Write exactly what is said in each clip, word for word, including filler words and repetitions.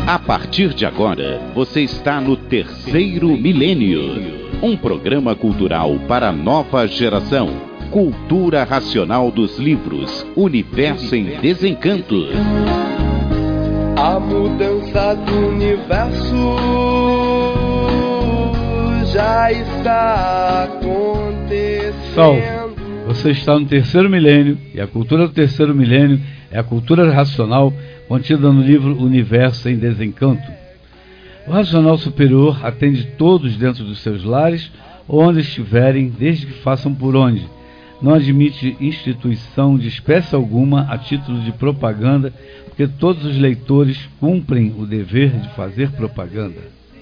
A partir de agora, você está no Terceiro Milênio, um programa cultural para a nova geração. Cultura racional dos livros, Universo em Desencanto. A mudança do universo já está acontecendo. Sol, você está no Terceiro Milênio, e a cultura do Terceiro Milênio é a cultura racional contida no livro Universo em Desencanto. O racional superior atende todos dentro dos seus lares, onde estiverem, desde que façam por onde. Não admite instituição de espécie alguma a título de propaganda, porque todos os leitores cumprem o dever de fazer propaganda.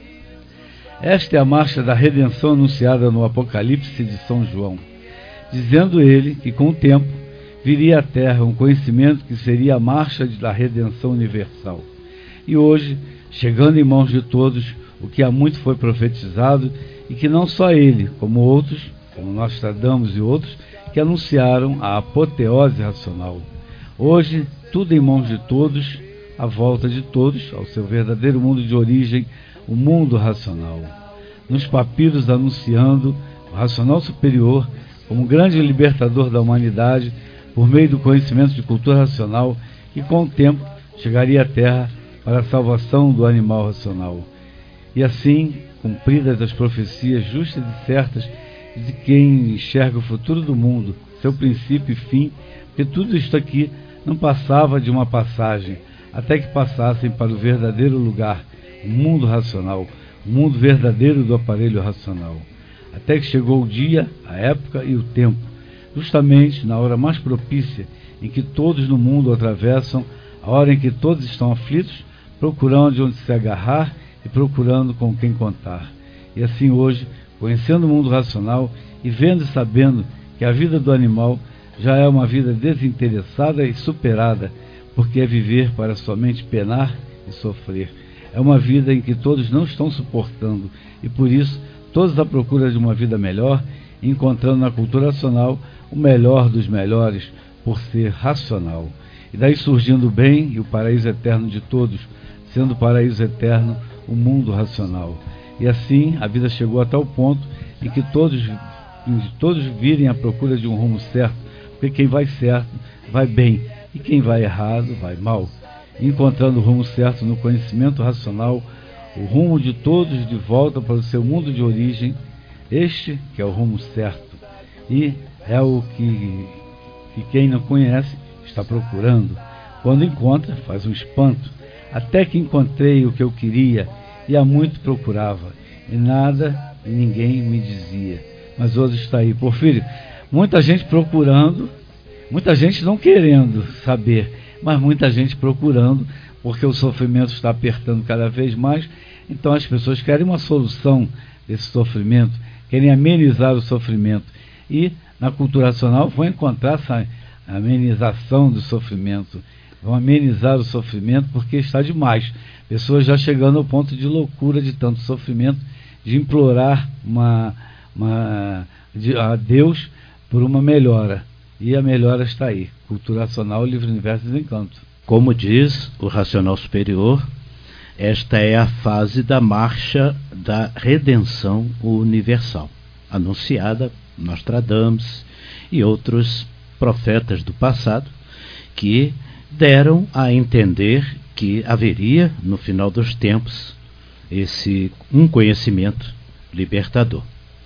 Esta é a marcha da redenção anunciada no Apocalipse de São João, dizendo ele que com o tempo viria à Terra um conhecimento que seria a marcha da redenção universal. E hoje, chegando em mãos de todos, o que há muito foi profetizado, e que não só ele, como outros, como Nostradamus e outros, que anunciaram a apoteose racional. Hoje, tudo em mãos de todos, à volta de todos, ao seu verdadeiro mundo de origem, o mundo racional. Nos papiros anunciando o racional superior como grande libertador da humanidade, por meio do conhecimento de cultura racional, que com o tempo chegaria à Terra para a salvação do animal racional. E assim, cumpridas as profecias justas e certas de quem enxerga o futuro do mundo, seu princípio e fim, porque tudo isto aqui não passava de uma passagem, até que passassem para o verdadeiro lugar, o mundo racional, o mundo verdadeiro do aparelho racional. Até que chegou o dia, a época e o tempo, justamente na hora mais propícia, em que todos no mundo atravessam, a hora em que todos estão aflitos, procurando de onde se agarrar e procurando com quem contar. E assim hoje, conhecendo o mundo racional e vendo e sabendo que a vida do animal já é uma vida desinteressada e superada, porque é viver para somente penar e sofrer. É uma vida em que todos não estão suportando, e por isso todos à procura de uma vida melhor, encontrando na cultura racional o melhor dos melhores, por ser racional. E daí surgindo o bem e o paraíso eterno de todos, sendo o paraíso eterno o mundo racional. E assim a vida chegou a tal ponto em que todos, em que todos virem à procura de um rumo certo, porque quem vai certo vai bem, e quem vai errado vai mal. Encontrando o rumo certo no conhecimento racional, o rumo de todos de volta para o seu mundo de origem, este que é o rumo certo, e é o que, que quem não conhece está procurando. Quando encontra, faz um espanto. Até que encontrei o que eu queria, e há muito procurava, e nada e ninguém me dizia. Mas hoje está aí. Porfírio, muita gente procurando, muita gente não querendo saber, mas muita gente procurando, porque o sofrimento está apertando cada vez mais. Então as pessoas querem uma solução desse sofrimento, querem amenizar o sofrimento. E na cultura racional vão encontrar essa amenização do sofrimento. Vão amenizar o sofrimento porque está demais. Pessoas já chegando ao ponto de loucura de tanto sofrimento, de implorar uma, uma, de, a Deus por uma melhora. E a melhora está aí. Cultura racional, livre universo e desencanto. Como diz o racional superior, esta é a fase da marcha da redenção universal, anunciada por Nostradamus e outros profetas do passado, que deram a entender que haveria, no final dos tempos, esse um conhecimento libertador.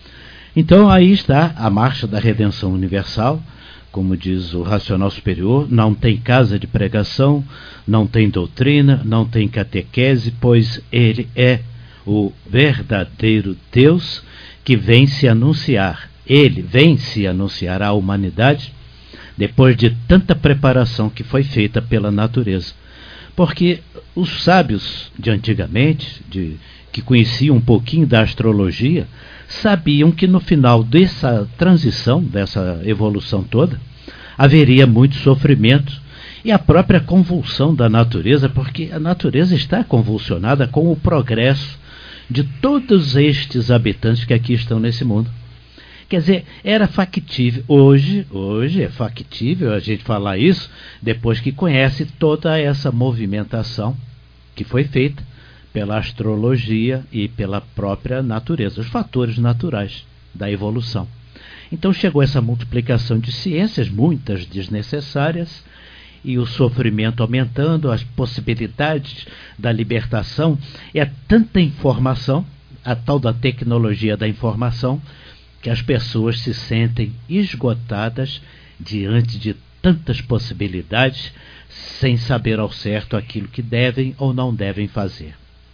Então aí está a marcha da redenção universal. Como diz o racional superior, não tem casa de pregação, não tem doutrina, não tem catequese, pois ele é o verdadeiro Deus que vem se anunciar. Ele vem se anunciar à humanidade depois de tanta preparação que foi feita pela natureza. Porque os sábios de antigamente, de, que conheciam um pouquinho da astrologia, sabiam que no final dessa transição, dessa evolução toda, haveria muito sofrimento e a própria convulsão da natureza, porque a natureza está convulsionada com o progresso de todos estes habitantes que aqui estão nesse mundo. Quer dizer, era factível, hoje, hoje é factível a gente falar isso depois que conhece toda essa movimentação que foi feita pela astrologia e pela própria natureza, os fatores naturais da evolução. Então chegou essa multiplicação de ciências, muitas desnecessárias, e o sofrimento aumentando, as possibilidades da libertação. É tanta informação, a tal da tecnologia da informação, que as pessoas se sentem esgotadas diante de tantas possibilidades, sem saber ao certo aquilo que devem ou não devem fazer.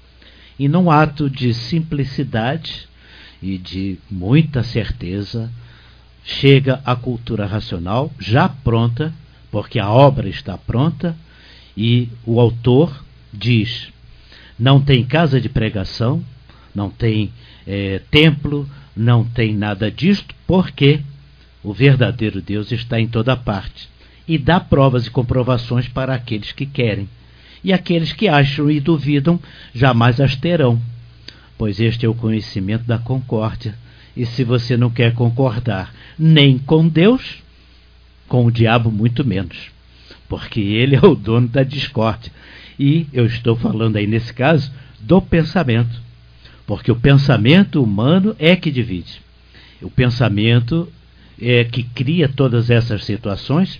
E num ato de simplicidade e de muita certeza, chega a cultura racional já pronta, porque a obra está pronta, e o autor diz: não tem casa de pregação, não tem é, templo, não tem nada disto, porque o verdadeiro Deus está em toda parte, e dá provas e comprovações para aqueles que querem, e aqueles que acham e duvidam jamais as terão, pois este é o conhecimento da concórdia. E se você não quer concordar nem com Deus, com o diabo muito menos, porque ele é o dono da discórdia. E eu estou falando aí nesse caso do pensamento, porque o pensamento humano é que divide, o pensamento é que cria todas essas situações.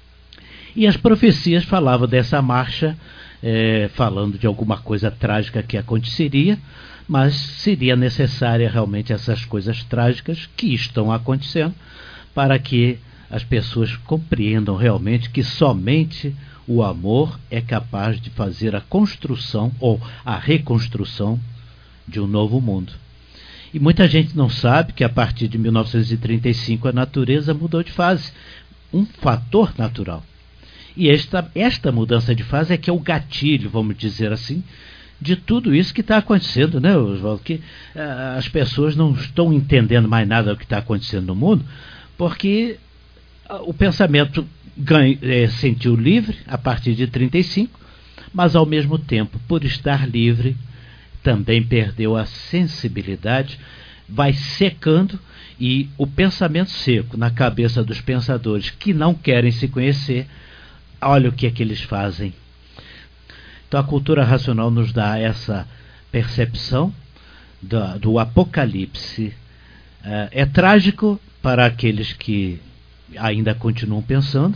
E as profecias falavam dessa marcha, é, falando de alguma coisa trágica que aconteceria, mas seria necessária realmente essas coisas trágicas que estão acontecendo, para que as pessoas compreendam realmente que somente o amor é capaz de fazer a construção ou a reconstrução de um novo mundo. E muita gente não sabe que a partir de mil novecentos e trinta e cinco a natureza mudou de fase, um fator natural. E esta, esta mudança de fase é que é o gatilho, vamos dizer assim, de tudo isso que está acontecendo, né, Oswaldo? Que uh, as pessoas não estão entendendo mais nada do que está acontecendo no mundo, porque uh, o pensamento ganha, é, sentiu livre a partir de trinta e cinco, mas ao mesmo tempo, por estar livre, também perdeu a sensibilidade, vai secando, e o pensamento seco na cabeça dos pensadores que não querem se conhecer, olha o que é que eles fazem. Então a cultura racional nos dá essa percepção do, do apocalipse. É, é trágico para aqueles que ainda continuam pensando,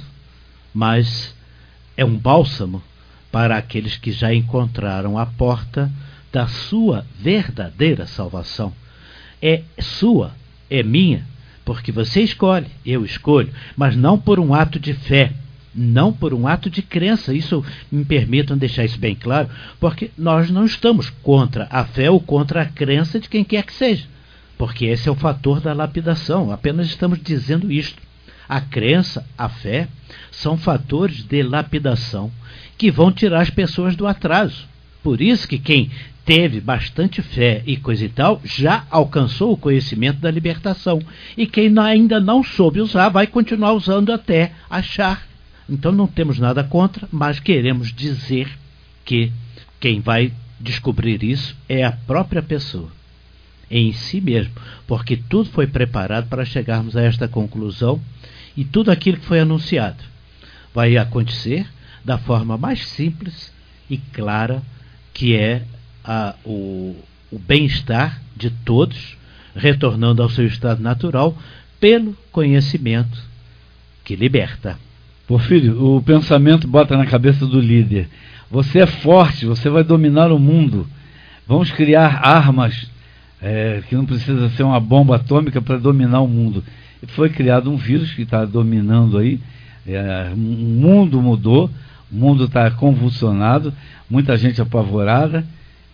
mas é um bálsamo para aqueles que já encontraram a porta da sua verdadeira salvação. É sua, é minha, porque você escolhe, eu escolho, mas não por um ato de fé, não por um ato de crença. Isso, me permitam deixar isso bem claro, porque nós não estamos contra a fé ou contra a crença de quem quer que seja, porque esse é o fator da lapidação. Apenas estamos dizendo isto. A crença, a fé, são fatores de lapidação que vão tirar as pessoas do atraso. Por isso que quem teve bastante fé e coisa e tal, já alcançou o conhecimento da libertação. E quem ainda não soube usar, vai continuar usando até achar. Então não temos nada contra, mas queremos dizer que quem vai descobrir isso é a própria pessoa, em si mesmo, porque tudo foi preparado para chegarmos a esta conclusão, e tudo aquilo que foi anunciado vai acontecer da forma mais simples e clara, que é a, o, o bem-estar de todos, retornando ao seu estado natural, pelo conhecimento que liberta. Porfírio, o pensamento bota na cabeça do líder: você é forte, você vai dominar o mundo, vamos criar armas, é, que não precisa ser uma bomba atômica para dominar o mundo. E foi criado um vírus que está dominando aí, é, o mundo mudou, o mundo está convulsionado, muita gente apavorada,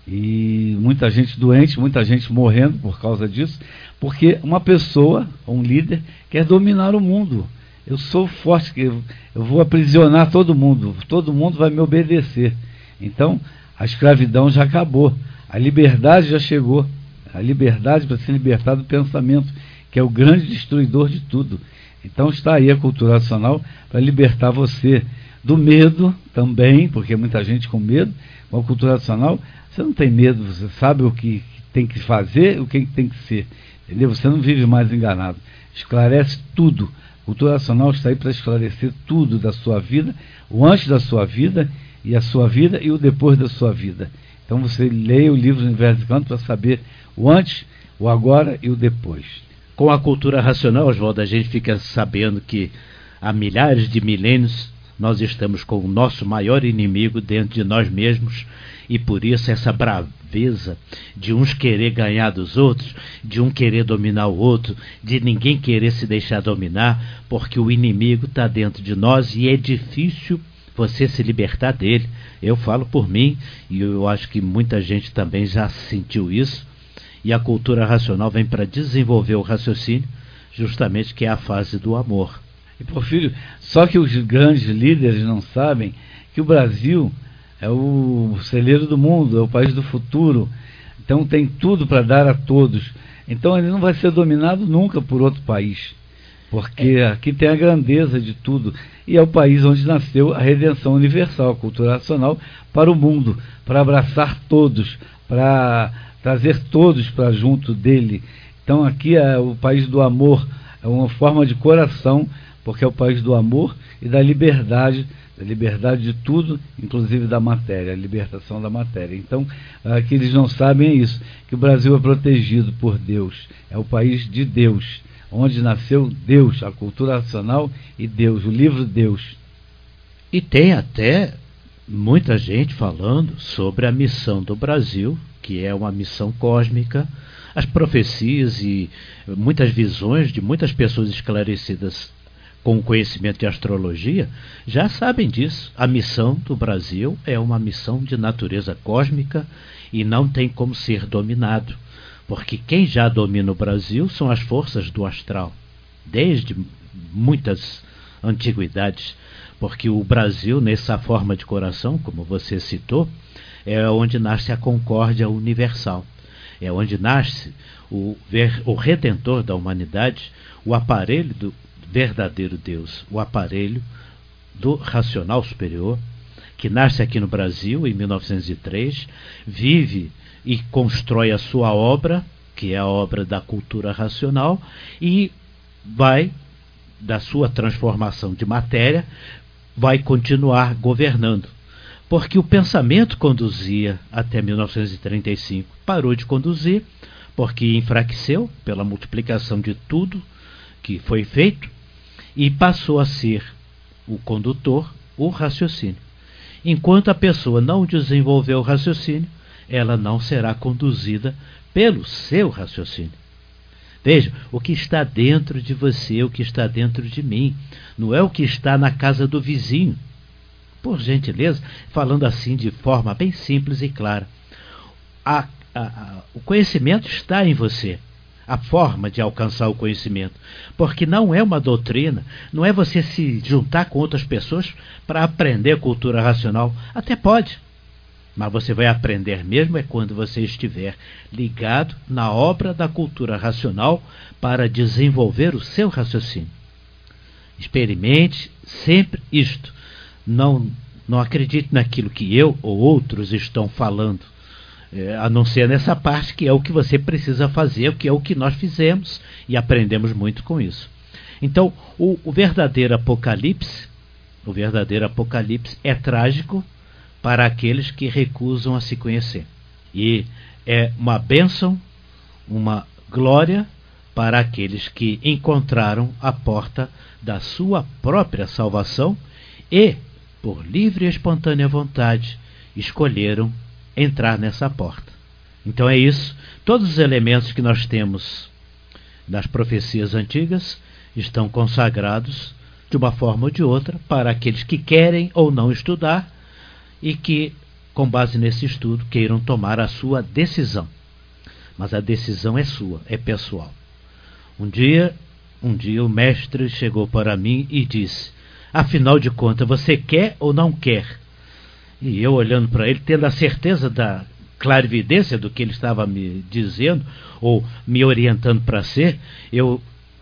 e muita gente doente, muita gente morrendo por causa disso, porque uma pessoa, um líder, quer dominar o mundo. Eu sou forte, eu vou aprisionar todo mundo, todo mundo vai me obedecer. Então, a escravidão já acabou, a liberdade já chegou, a liberdade para se libertar do pensamento, que é o grande destruidor de tudo. Então está aí a cultura racional para libertar você do medo também, porque muita gente com medo. Com a cultura racional, você não tem medo, você sabe o que tem que fazer, o que tem que ser, entendeu? Você não vive mais enganado, esclarece tudo. A cultura racional está aí para esclarecer tudo da sua vida, o antes da sua vida e a sua vida e o depois da sua vida. Então você leia o livro Universo Desencanto para saber o antes, o agora e o depois. Com a cultura racional, Oswaldo, a gente fica sabendo que há milhares de milênios nós estamos com o nosso maior inimigo dentro de nós mesmos, e por isso essa braveza de uns querer ganhar dos outros, de um querer dominar o outro, de ninguém querer se deixar dominar, porque o inimigo está dentro de nós e é difícil você se libertar dele. Eu falo por mim, e eu acho que muita gente também já sentiu isso, e a cultura racional vem para desenvolver o raciocínio, justamente que é a fase do amor. E, Porfírio, só que os grandes líderes não sabem que o Brasil é o celeiro do mundo, é o país do futuro. Então tem tudo para dar a todos. Então ele não vai ser dominado nunca por outro país, porque aqui tem a grandeza de tudo. E é o país onde nasceu a redenção universal, a cultura racional, para o mundo, para abraçar todos, para trazer todos para junto dele. Então aqui é o país do amor, é uma forma de coração, porque é o país do amor e da liberdade, da liberdade de tudo, inclusive da matéria, a libertação da matéria. Então, aqui eles não sabem isso, que o Brasil é protegido por Deus, é o país de Deus, onde nasceu Deus, a cultura racional e Deus, o livro Deus. E tem até muita gente falando sobre a missão do Brasil, que é uma missão cósmica. As profecias e muitas visões de muitas pessoas esclarecidas com o conhecimento de astrologia já sabem disso. A missão do Brasil é uma missão de natureza cósmica e não tem como ser dominado, porque quem já domina o Brasil são as forças do astral, desde muitas antiguidades, porque o Brasil, nessa forma de coração, como você citou, é onde nasce a concórdia universal, é onde nasce o, ver, o Redentor da humanidade, o aparelho do verdadeiro Deus, o aparelho do racional superior, que nasce aqui no Brasil em mil novecentos e três, vive e constrói a sua obra, que é a obra da cultura racional, e vai, da sua transformação de matéria, vai continuar governando. Porque o pensamento conduzia até mil novecentos e trinta e cinco, parou de conduzir, porque enfraqueceu pela multiplicação de tudo que foi feito, e passou a ser o condutor, o raciocínio. Enquanto a pessoa não desenvolver o raciocínio, ela não será conduzida pelo seu raciocínio. Veja, o que está dentro de você, o que está dentro de mim, não é o que está na casa do vizinho. Por gentileza, falando assim de forma bem simples e clara, a, a, a, o conhecimento está em você. A forma de alcançar o conhecimento, porque não é uma doutrina, não é você se juntar com outras pessoas para aprender cultura racional. Até pode, mas você vai aprender mesmo é quando você estiver ligado na obra da cultura racional para desenvolver o seu raciocínio. Experimente sempre isto. Não, não acredite naquilo que eu ou outros estão falando, É, a não ser nessa parte que é o que você precisa fazer, que é o que nós fizemos e aprendemos muito com isso. Então, o, o verdadeiro apocalipse, o verdadeiro apocalipse é trágico para aqueles que recusam a se conhecer. E é uma bênção, uma glória para aqueles que encontraram a porta da sua própria salvação e, por livre e espontânea vontade, escolheram entrar nessa porta. Então é isso. Todos os elementos que nós temos das profecias antigas estão consagrados de uma forma ou de outra para aqueles que querem ou não estudar e que, com base nesse estudo, queiram tomar a sua decisão. Mas a decisão é sua, é pessoal. Um dia, um dia o mestre chegou para mim e disse: afinal de contas, você quer ou não quer? E eu olhando para ele, tendo a certeza da clarividência do que ele estava me dizendo, ou me orientando para ser, eu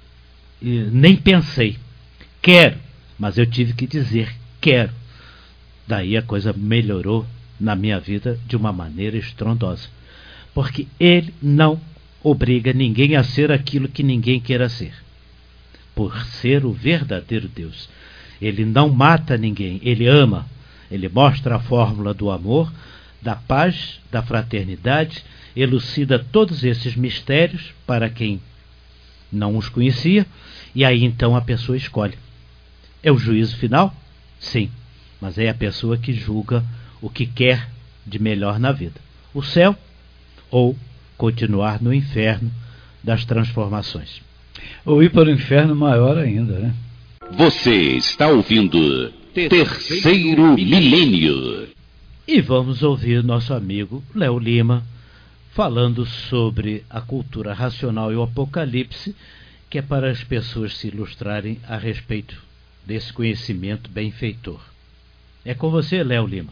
nem pensei. Quero, mas eu tive que dizer, quero. Daí a coisa melhorou na minha vida de uma maneira estrondosa. Porque ele não obriga ninguém a ser aquilo que ninguém queira ser. Por ser o verdadeiro Deus. Ele não mata ninguém, ele ama. Ele mostra a fórmula do amor, da paz, da fraternidade, elucida todos esses mistérios para quem não os conhecia, e aí então a pessoa escolhe. É o juízo final? Sim, mas é a pessoa que julga o que quer de melhor na vida: o céu ou continuar no inferno das transformações. Ou ir para o inferno maior ainda, né? Você está ouvindo Terceiro Milênio. E vamos ouvir nosso amigo Léo Lima falando sobre a cultura racional e o apocalipse, que é para as pessoas se ilustrarem a respeito desse conhecimento benfeitor. É com você, Léo Lima.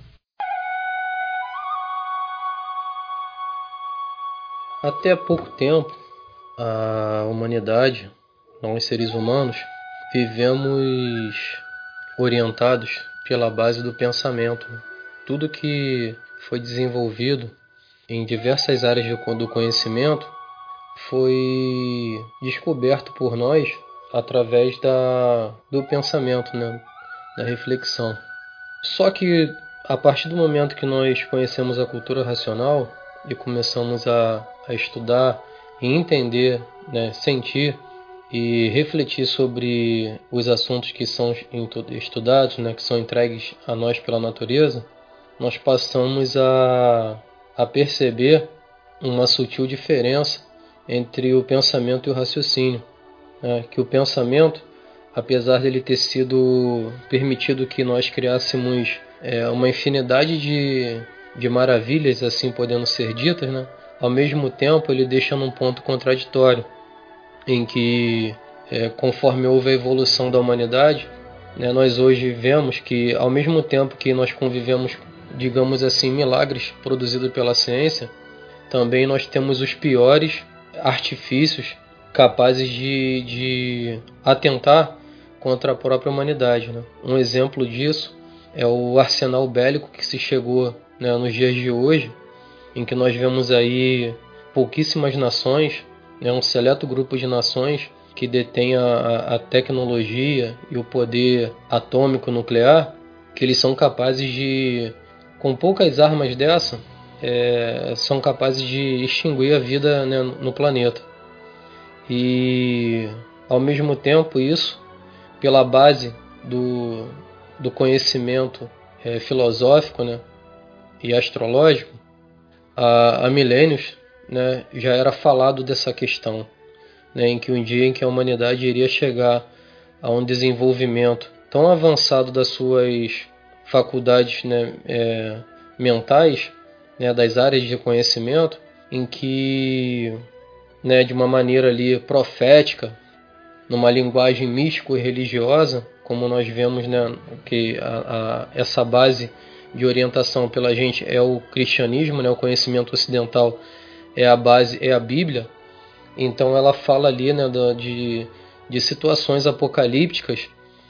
Até há pouco tempo, a humanidade, nós seres humanos, vivemos orientados pela base do pensamento. Tudo que foi desenvolvido em diversas áreas do conhecimento foi descoberto por nós através da, do pensamento, né? Da reflexão. Só que a partir do momento que nós conhecemos a cultura racional e começamos a, a estudar e entender, né, sentir e refletir sobre os assuntos que são estudados, né, que são entregues a nós pela natureza, nós passamos a, a perceber uma sutil diferença entre o pensamento e o raciocínio. Né, que o pensamento, apesar de ele ter sido permitido que nós criássemos é, uma infinidade de, de maravilhas, assim podendo ser ditas, né, ao mesmo tempo ele deixa num ponto contraditório, em que, é, conforme houve a evolução da humanidade, né, nós hoje vemos que, ao mesmo tempo que nós convivemos, digamos assim, milagres produzidos pela ciência, também nós temos os piores artifícios capazes de, de atentar contra a própria humanidade. Né? Um exemplo disso é o arsenal bélico que se chegou, né, nos dias de hoje, em que nós vemos aí pouquíssimas nações, né, um seleto grupo de nações que detém a, a tecnologia e o poder atômico nuclear, que eles são capazes de, com poucas armas dessa, é, são capazes de extinguir a vida, né, no planeta. E, ao mesmo tempo, isso, pela base do, do conhecimento é, filosófico, né, e astrológico, há, há milênios, né, já era falado dessa questão, né, em que um dia em que a humanidade iria chegar a um desenvolvimento tão avançado das suas faculdades, né, é, mentais, né, das áreas de conhecimento, em que, né, de uma maneira ali profética, numa linguagem místico e religiosa, como nós vemos, né, que a, a, essa base de orientação pela gente é o cristianismo, né, o conhecimento ocidental é a base, é a Bíblia. Então ela fala ali, né, de, de situações apocalípticas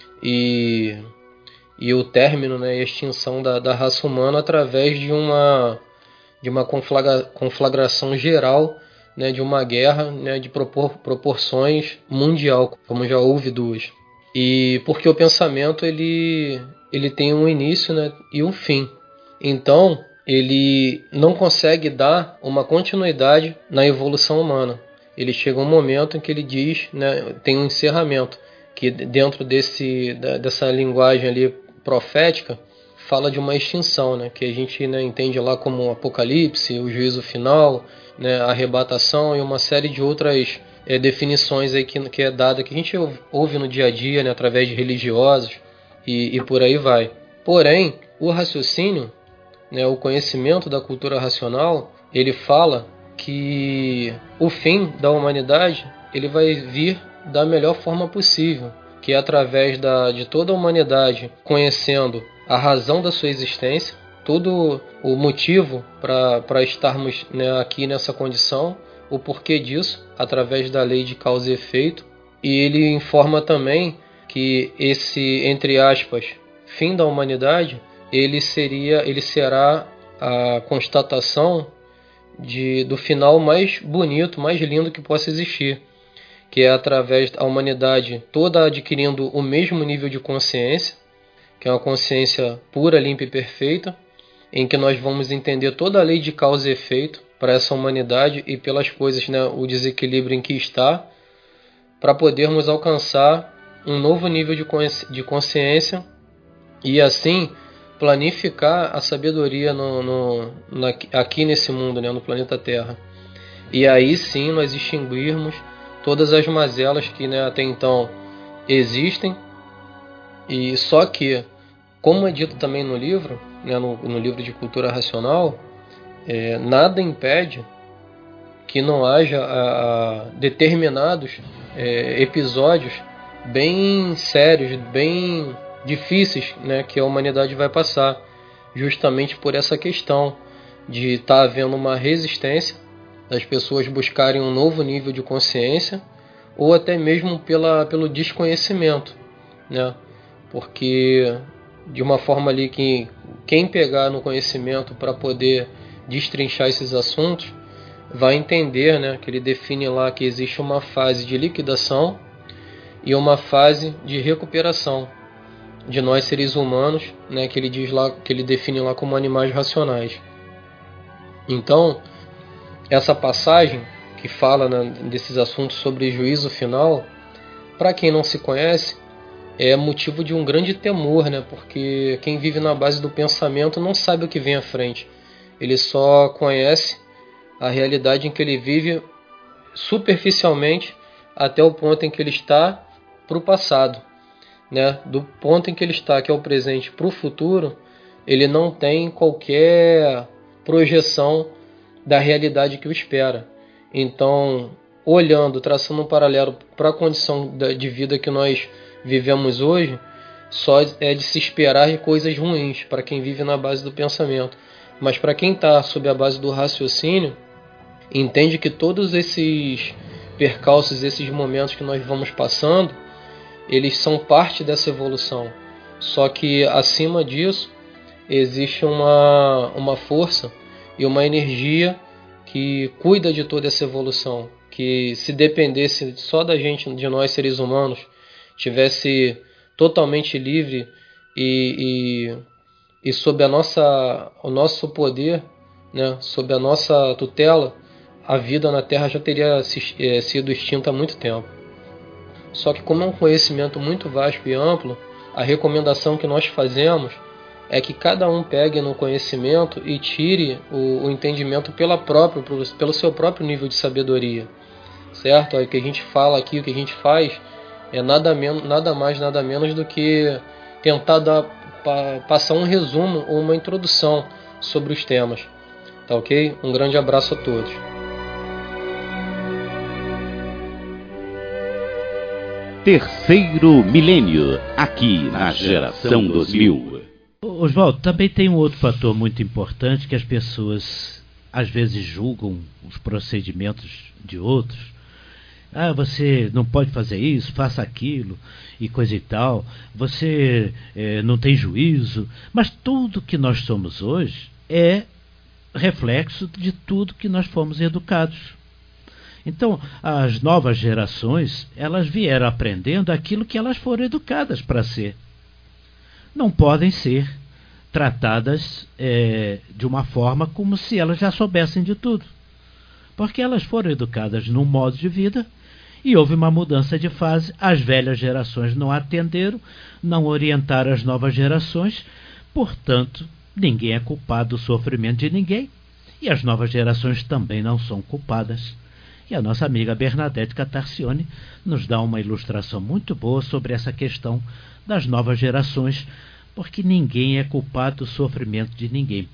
e, e o término, né, e a extinção da, da raça humana através de uma, de uma conflagra, conflagração geral, né, de uma guerra, né, de propor, proporções mundial, como já houve duas. E porque o pensamento ele, ele tem um início, né, e um fim. Então ele não consegue dar uma continuidade na evolução humana. Ele chega um momento em que ele diz, né, tem um encerramento, que dentro desse, da, dessa linguagem ali profética, fala de uma extinção, né, que a gente, né, entende lá como o apocalipse, o juízo final, né, a arrebatação e uma série de outras é, definições aí que, que é dada, que a gente ouve no dia a dia, né, através de religiosos e, e por aí vai. Porém, o raciocínio, né, o conhecimento da cultura racional, ele fala que o fim da humanidade ele vai vir da melhor forma possível, que é através da, de toda a humanidade conhecendo a razão da sua existência, todo o motivo para estarmos, né, aqui nessa condição, o porquê disso, através da lei de causa e efeito. E ele informa também que esse, entre aspas, fim da humanidade, ele, seria, ele será a constatação De, do final mais bonito, mais lindo que possa existir, que é através da humanidade toda adquirindo o mesmo nível de consciência, que é uma consciência pura, limpa e perfeita, em que nós vamos entender toda a lei de causa e efeito para essa humanidade e pelas coisas, né, o desequilíbrio em que está, para podermos alcançar um novo nível de consciência e assim planificar a sabedoria no, no, na, aqui nesse mundo, né, no planeta Terra. E aí sim nós extinguirmos todas as mazelas que, né, até então existem. E só que, como é dito também no livro, né, no, no livro de Cultura Racional, é, nada impede que não haja a, a determinados é, episódios bem sérios, bem difíceis, né, que a humanidade vai passar, justamente por essa questão de estar tá havendo uma resistência das pessoas buscarem um novo nível de consciência, ou até mesmo pela, pelo desconhecimento, né? Porque de uma forma ali que quem pegar no conhecimento para poder destrinchar esses assuntos vai entender, né, que ele define lá que existe uma fase de liquidação e uma fase de recuperação de nós seres humanos, né, que ele diz lá, que ele define lá como animais racionais. Então, essa passagem que fala, né, desses assuntos sobre juízo final, para quem não se conhece, é motivo de um grande temor, né, porque quem vive na base do pensamento não sabe o que vem à frente. Ele só conhece a realidade em que ele vive superficialmente até o ponto em que ele está para o passado, né? Do ponto em que ele está, que é o presente, para o futuro, ele não tem qualquer projeção da realidade que o espera. Então, olhando, traçando um paralelo para a condição de vida que nós vivemos hoje, só é de se esperar de coisas ruins para quem vive na base do pensamento. Mas para quem está sob a base do raciocínio, entende que todos esses percalços, esses momentos que nós vamos passando, eles são parte dessa evolução. Só que acima disso existe uma, uma força e uma energia que cuida de toda essa evolução, que se dependesse só da gente, de nós seres humanos, tivesse totalmente livre e, e, e sob a nossa, o nosso poder, né, sob a nossa tutela, a vida na Terra já teria sido extinta há muito tempo. Só que como é um conhecimento muito vasto e amplo, a recomendação que nós fazemos é que cada um pegue no conhecimento e tire o, o entendimento pela própria, pelo seu próprio nível de sabedoria. Certo? O que a gente fala aqui, o que a gente faz, é nada, menos, nada mais, nada menos do que tentar dar, pa, passar um resumo ou uma introdução sobre os temas. Tá ok? Um grande abraço a todos. Terceiro milênio, aqui na Geração dois mil. Oswaldo, também tem um outro fator muito importante que as pessoas às vezes julgam os procedimentos de outros. Ah, você não pode fazer isso, faça aquilo e coisa e tal. Você é, não tem juízo. Mas tudo que nós somos hoje é reflexo de tudo que nós fomos educados. Então, as novas gerações, elas vieram aprendendo aquilo que elas foram educadas para ser. Não podem ser tratadas é, de uma forma como se elas já soubessem de tudo. Porque elas foram educadas num modo de vida e houve uma mudança de fase. As velhas gerações não atenderam, não orientaram as novas gerações, portanto, ninguém é culpado do sofrimento de ninguém e as novas gerações também não são culpadas. E a nossa amiga Bernadette Catarcione nos dá uma ilustração muito boa sobre essa questão das novas gerações, porque ninguém é culpado do sofrimento de ninguém.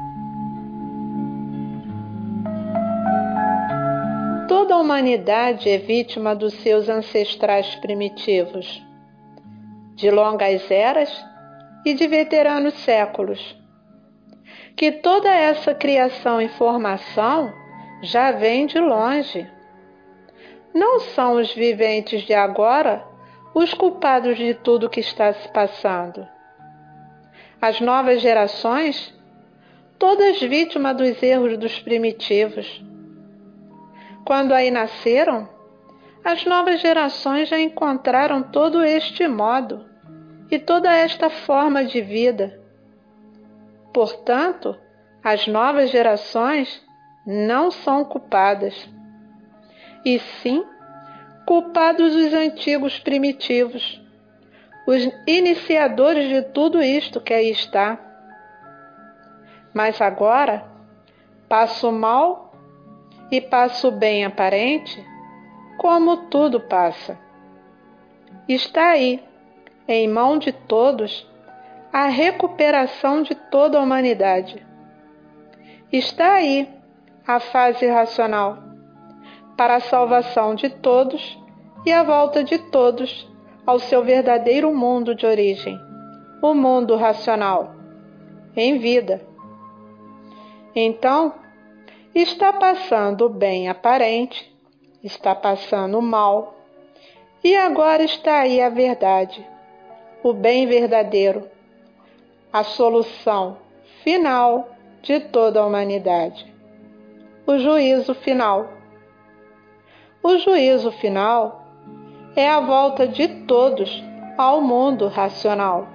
Toda a humanidade é vítima dos seus ancestrais primitivos, de longas eras e de veteranos séculos. Que toda essa criação e formação já vem de longe. Não são os viventes de agora os culpados de tudo que está se passando. As novas gerações, todas vítimas dos erros dos primitivos. Quando aí nasceram, as novas gerações já encontraram todo este modo e toda esta forma de vida. Portanto, as novas gerações não são culpadas, e sim culpados os antigos primitivos, os iniciadores de tudo isto que aí está. Mas agora, passa o mal e passa o bem aparente, como tudo passa. Está aí, em mão de todos, a recuperação de toda a humanidade. Está aí a fase racional, para a salvação de todos e a volta de todos ao seu verdadeiro mundo de origem, o mundo racional, em vida. Então, está passando o bem aparente, está passando o mal, e agora está aí a verdade, o bem verdadeiro, a solução final de toda a humanidade, o juízo final. O juízo final é a volta de todos ao mundo racional.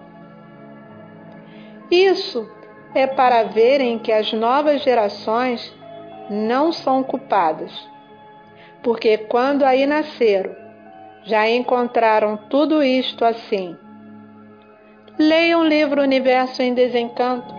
Isso é para verem que as novas gerações não são culpadas, porque quando aí nasceram, já encontraram tudo isto assim. Leiam o livro Universo em Desencanto.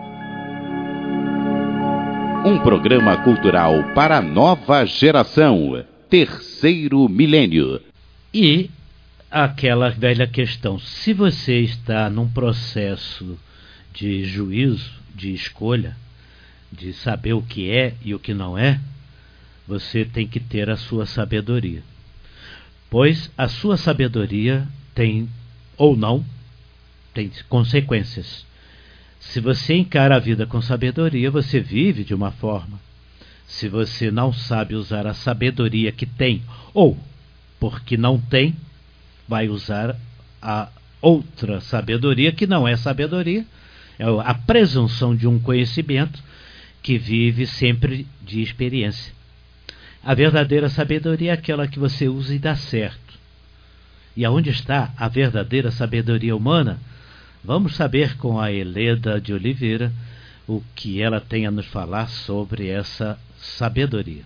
Um programa cultural para a nova geração. Terceiro milênio. E aquela velha questão, se você está num processo de juízo, de escolha, de saber o que é e o que não é, você tem que ter a sua sabedoria. Pois a sua sabedoria tem, ou não, tem consequências. Se você encara a vida com sabedoria, você vive de uma forma. Se você não sabe usar a sabedoria que tem, ou porque não tem, vai usar a outra sabedoria que não é sabedoria, é a presunção de um conhecimento que vive sempre de experiência. A verdadeira sabedoria é aquela que você usa e dá certo. E aonde está a verdadeira sabedoria humana? Vamos saber com a Heleda de Oliveira o que ela tem a nos falar sobre essa sabedoria.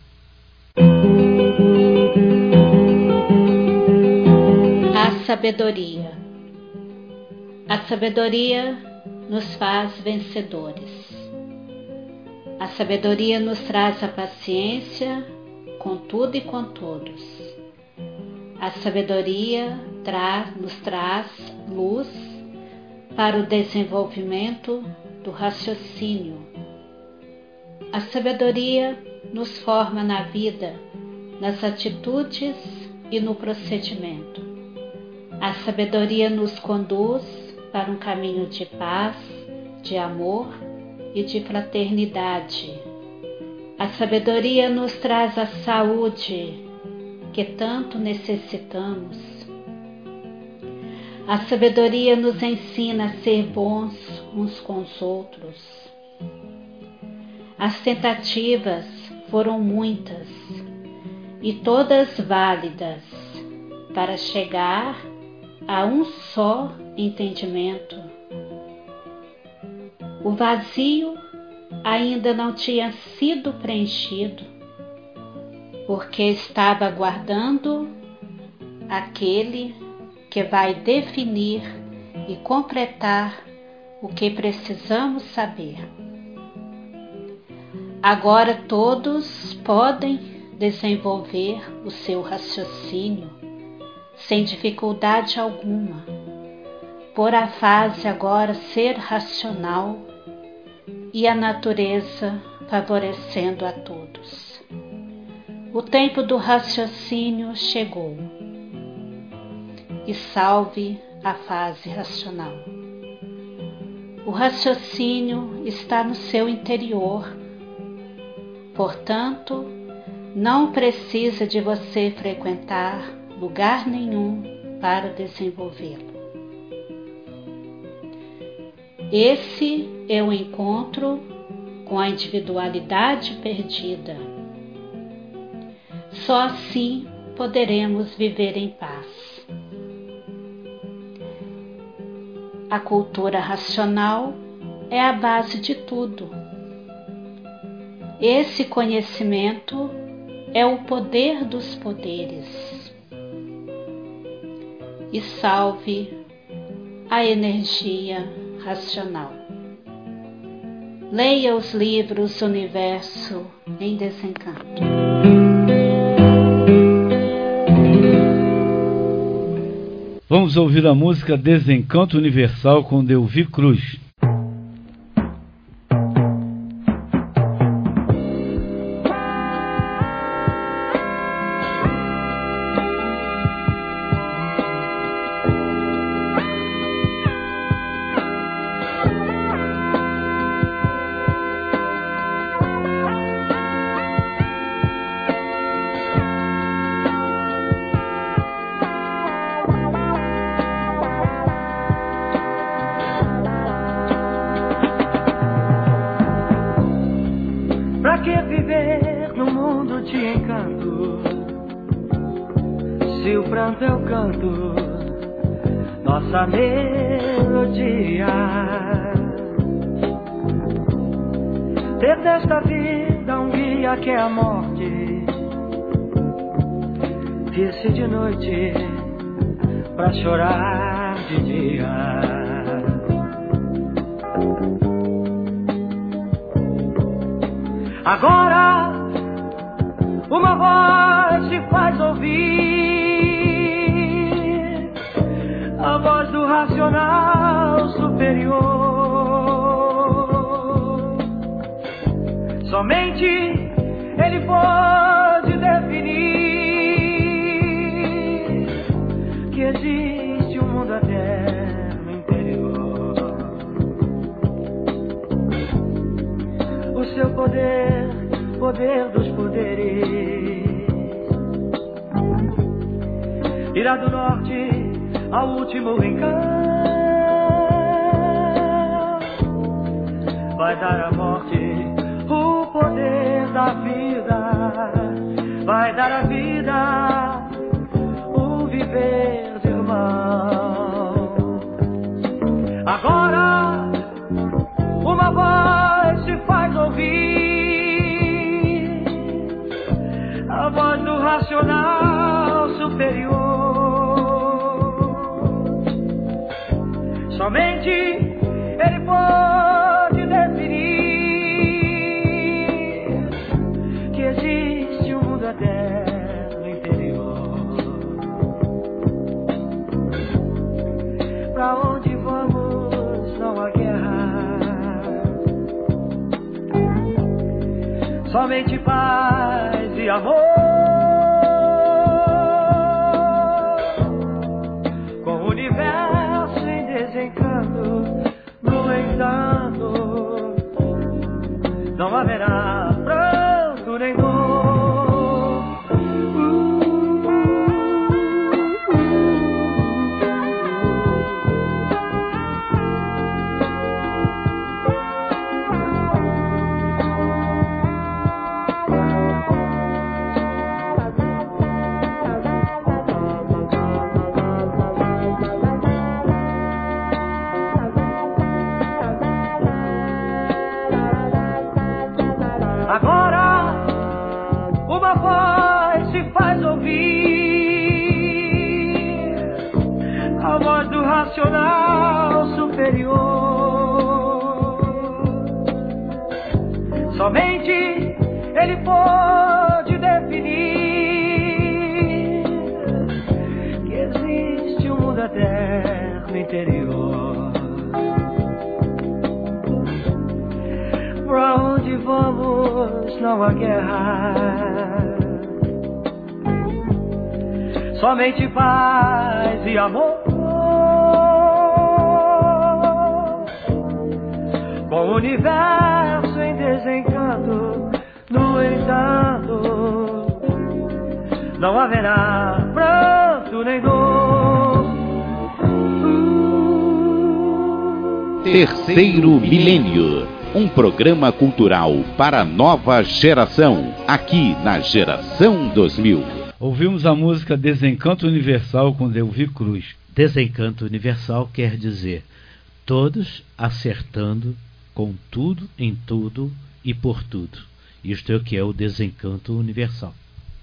A sabedoria. A sabedoria nos faz vencedores. A sabedoria nos traz a paciência com tudo e com todos. A sabedoria tra- nos traz luz para o desenvolvimento do raciocínio. A sabedoria nos forma na vida, nas atitudes e no procedimento. A sabedoria nos conduz para um caminho de paz, de amor e de fraternidade. A sabedoria nos traz a saúde que tanto necessitamos. A sabedoria nos ensina a ser bons uns com os outros. As tentativas foram muitas e todas válidas para chegar a um só entendimento. O vazio ainda não tinha sido preenchido, porque estava aguardando aquele que vai definir e completar o que precisamos saber. Agora todos podem desenvolver o seu raciocínio sem dificuldade alguma, por a fase agora ser racional e a natureza favorecendo a todos. O tempo do raciocínio chegou, e salve a fase racional. O raciocínio está no seu interior, portanto, não precisa de você frequentar lugar nenhum para desenvolvê-lo. Esse é o encontro com a individualidade perdida. Só assim poderemos viver em paz. A cultura racional é a base de tudo. Esse conhecimento é o poder dos poderes. E salve a energia racional. Leia os livros Universo em Desencanto. Vamos ouvir a música Desencanto Universal com Delvi Cruz. Nossa melodia, ter desta vida um guia que é a morte, vir-se de noite pra chorar de dia. Agora uma voz se faz ouvir, a voz do racional superior. Somente ele pode definir que existe um mundo eterno interior. O seu poder, poder dos poderes, irá do norte ao último rincão, vai dar à morte o poder da vida, vai dar à vida o viver de irmão. Agora uma voz se faz ouvir, a voz do racional superior. Somente ele pode definir que existe um mundo eterno interior. Pra onde vamos não há guerra, somente paz e amor. Com o universo em desencanto, no entanto, não haverá pranto nem dor. Uh, Agora uma voz se faz ouvir, a voz do racional superior. Somente ele pode definir que existe um mundo eterno interior. Pra onde vamos não há guerra, somente paz e amor. Com o universo em desencanto, no entanto, não haverá pranto nem dor. Terceiro Milênio, um programa cultural para a nova geração, aqui na Geração dois mil. Ouvimos a música Desencanto Universal com Delvi Cruz. Desencanto Universal quer dizer todos acertando com tudo, em tudo e por tudo. Isto é o que é o desencanto universal.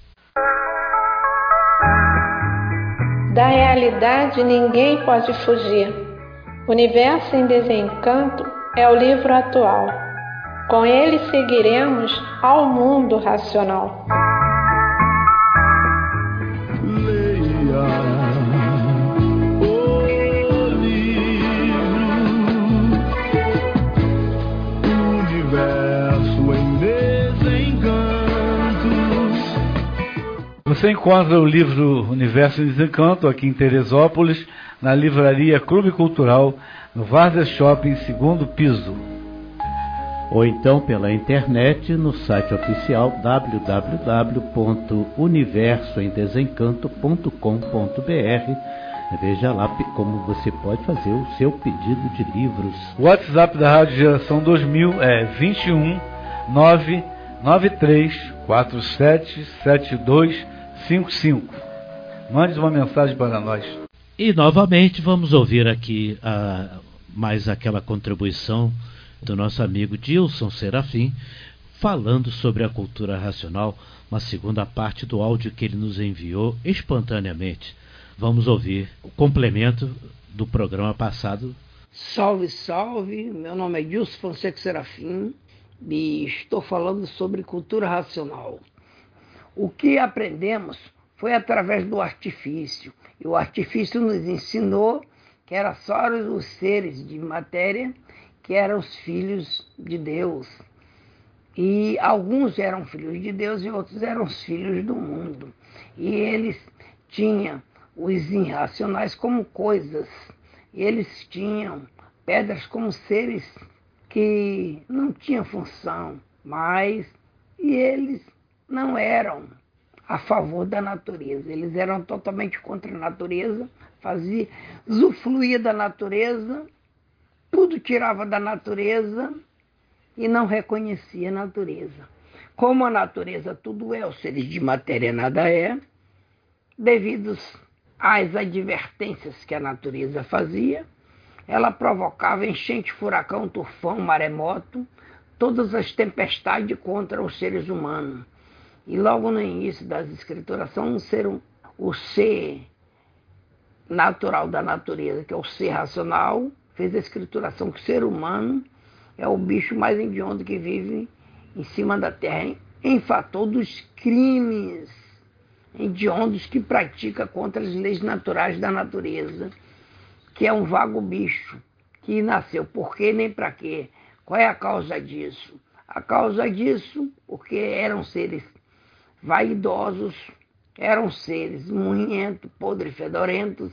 Da realidade ninguém pode fugir. Universo em Desencanto é o livro atual. Com ele seguiremos ao mundo racional. Você encontra o livro Universo em Desencanto aqui em Teresópolis, na livraria Clube Cultural, no Várzea Shopping, segundo piso. Ou então pela internet no site oficial w w w ponto universo em desencanto ponto com ponto b r. Veja lá como você pode fazer o seu pedido de livros. O WhatsApp da Rádio Geração dois mil é vinte e um nove nove três quatro sete sete dois cinco cinco. Mande uma mensagem para nós. E novamente vamos ouvir aqui a, mais aquela contribuição do nosso amigo Dilson Serafim, falando sobre a cultura racional, uma segunda parte do áudio que ele nos enviou espontaneamente. Vamos ouvir o complemento do programa passado. Salve, salve, meu nome é Dilson Fonseca Serafim e estou falando sobre cultura racional. O que aprendemos foi através do artifício, e o artifício nos ensinou que eram só os seres de matéria que eram os filhos de Deus. E alguns eram filhos de Deus e outros eram os filhos do mundo. E eles tinham os irracionais como coisas. E eles tinham pedras como seres que não tinham função, mas e eles não eram a favor da natureza. Eles eram totalmente contra a natureza, fazia, usufruía da natureza, tudo tirava da natureza e não reconhecia a natureza. Como a natureza tudo é, os seres de matéria nada é, devido às advertências que a natureza fazia, ela provocava enchente, furacão, tufão, maremoto, todas as tempestades contra os seres humanos. E logo no início das escrituras, são um ser, o ser natural da natureza, que é o ser racional, fez a escrituração que o ser humano é o bicho mais hediondo que vive em cima da terra, em fator dos crimes hediondos que pratica contra as leis naturais da natureza, que é um vago bicho, que nasceu por quê nem para quê. Qual é a causa disso? A causa disso, porque eram seres vaidosos, eram seres munhentos, podres, fedorentos,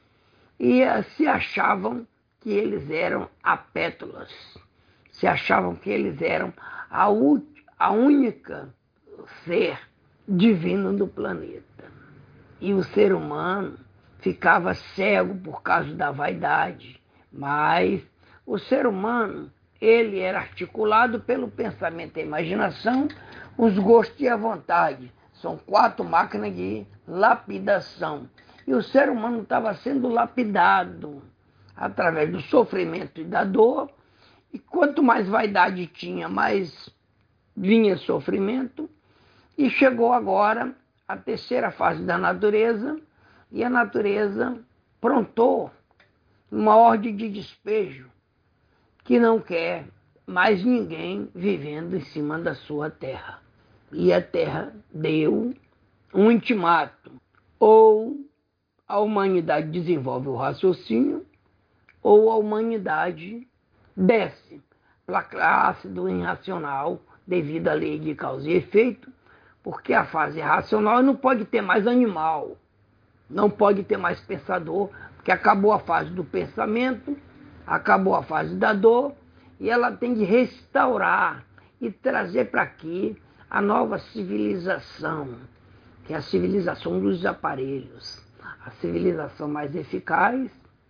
e se achavam que eles eram apétulas, se achavam que eles eram a, a única ser divino do planeta. E o ser humano ficava cego por causa da vaidade, mas o ser humano, ele era articulado pelo pensamento e a imaginação, os gostos e a vontade. São quatro máquinas de lapidação. E o ser humano estava sendo lapidado através do sofrimento e da dor. E quanto mais vaidade tinha, mais vinha sofrimento. E chegou agora a terceira fase da natureza. E a natureza prontou uma ordem de despejo que não quer mais ninguém vivendo em cima da sua terra. E a terra deu um ultimato. Ou a humanidade desenvolve o raciocínio, ou a humanidade desce para a classe do irracional devido à lei de causa e efeito, porque a fase racional não pode ter mais animal, não pode ter mais pensador, porque acabou a fase do pensamento, acabou a fase da dor, e ela tem de restaurar e trazer para aqui a nova civilização, que é a civilização dos aparelhos, a civilização mais eficaz,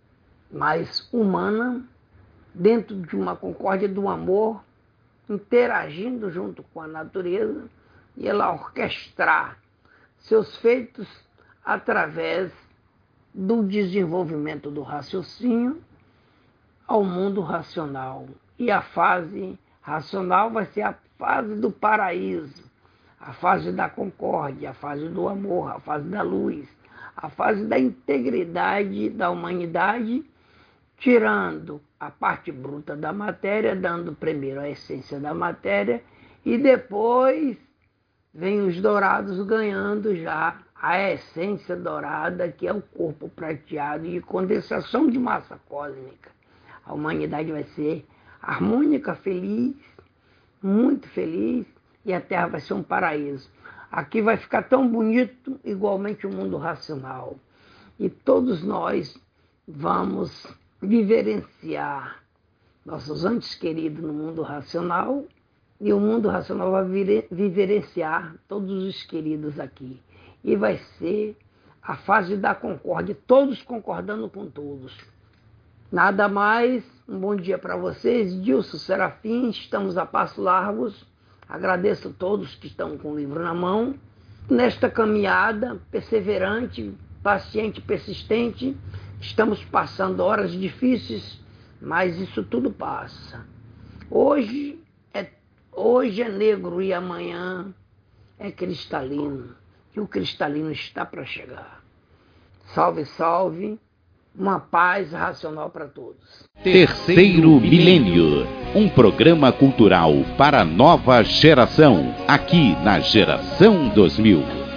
mais humana, dentro de uma concórdia do amor, interagindo junto com a natureza, e ela orquestrar seus feitos através do desenvolvimento do raciocínio, ao mundo racional. E a fase racional vai ser a fase do paraíso, a fase da concórdia, a fase do amor, a fase da luz, a fase da integridade da humanidade, tirando a parte bruta da matéria, dando primeiro a essência da matéria, e depois vem os dourados ganhando já a essência dourada, que é o corpo prateado de condensação de massa cósmica. A humanidade vai ser harmônica, feliz, muito feliz, e a Terra vai ser um paraíso. Aqui vai ficar tão bonito, igualmente o mundo racional. E todos nós vamos vivenciar nossos antes queridos no mundo racional, e o mundo racional vai vivenciar todos os queridos aqui. E vai ser a fase da concórdia, todos concordando com todos. Nada mais, um bom dia para vocês. Dilson Serafim, estamos a passos largos. Agradeço a todos que estão com o livro na mão. Nesta caminhada perseverante, paciente, persistente, estamos passando horas difíceis, mas isso tudo passa. Hoje é, hoje é negro e amanhã é cristalino. E o cristalino está para chegar. Salve, salve. Uma paz racional para todos. Terceiro Milênio, um programa cultural para a nova geração, aqui na Geração dois mil.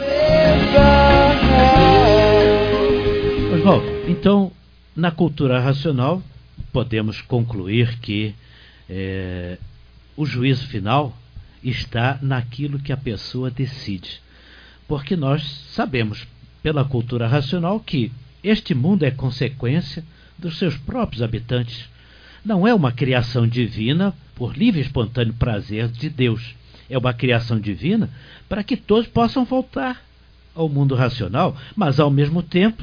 Bom, então, na cultura racional, podemos concluir que é, o juízo final está naquilo que a pessoa decide. Porque nós sabemos, pela cultura racional, que este mundo é consequência dos seus próprios habitantes. Não é uma criação divina por livre e espontâneo prazer de Deus. É uma criação divina para que todos possam voltar ao mundo racional, mas ao mesmo tempo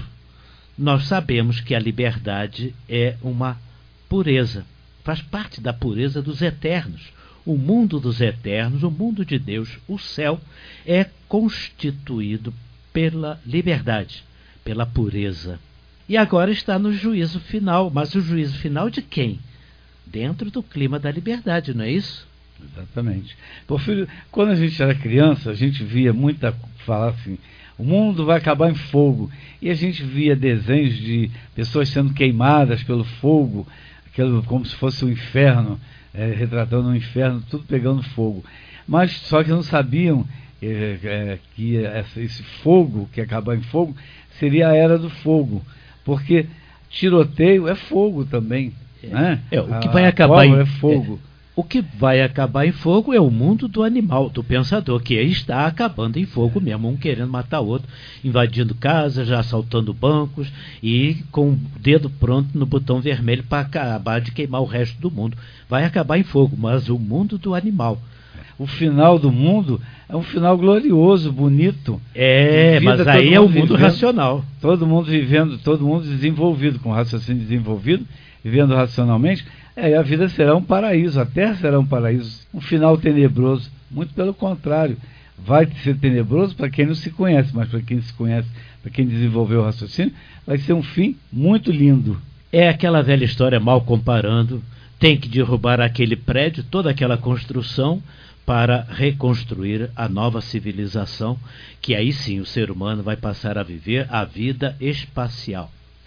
nós sabemos que a liberdade é uma pureza, faz parte da pureza dos eternos. O mundo dos eternos, o mundo de Deus, o céu, é constituído pela liberdade, pela pureza. E agora está no juízo final. Mas o juízo final de quem? Dentro do clima da liberdade, não é isso? Exatamente. Porfírio, quando a gente era criança, a gente via muita falar assim, o mundo vai acabar em fogo. E a gente via desenhos de pessoas sendo queimadas pelo fogo, aquilo como se fosse o inferno, é, retratando o inferno, tudo pegando fogo. Mas só que não sabiam é, é, que esse fogo, que acabar em fogo, seria a era do fogo, porque tiroteio é fogo também, é, né? É, o que vai acabar em é fogo. É, o que vai acabar em fogo é o mundo do animal, do pensador, que está acabando em fogo mesmo, um querendo matar o outro, invadindo casas, já assaltando bancos e com o dedo pronto no botão vermelho para acabar de queimar o resto do mundo. Vai acabar em fogo, mas o mundo do animal. O final do mundo é um final glorioso, bonito. É, vida, mas aí é o mundo vivendo, racional. Todo mundo vivendo, todo mundo desenvolvido, com raciocínio desenvolvido, vivendo racionalmente. É, a vida será um paraíso, a Terra será um paraíso. Um final tenebroso, muito pelo contrário. Vai ser tenebroso para quem não se conhece, mas para quem se conhece, para quem desenvolveu o raciocínio, vai ser um fim muito lindo. É aquela velha história, mal comparando, tem que derrubar aquele prédio, toda aquela construção, para reconstruir a nova civilização, que aí sim o ser humano vai passar a viver a vida espacial.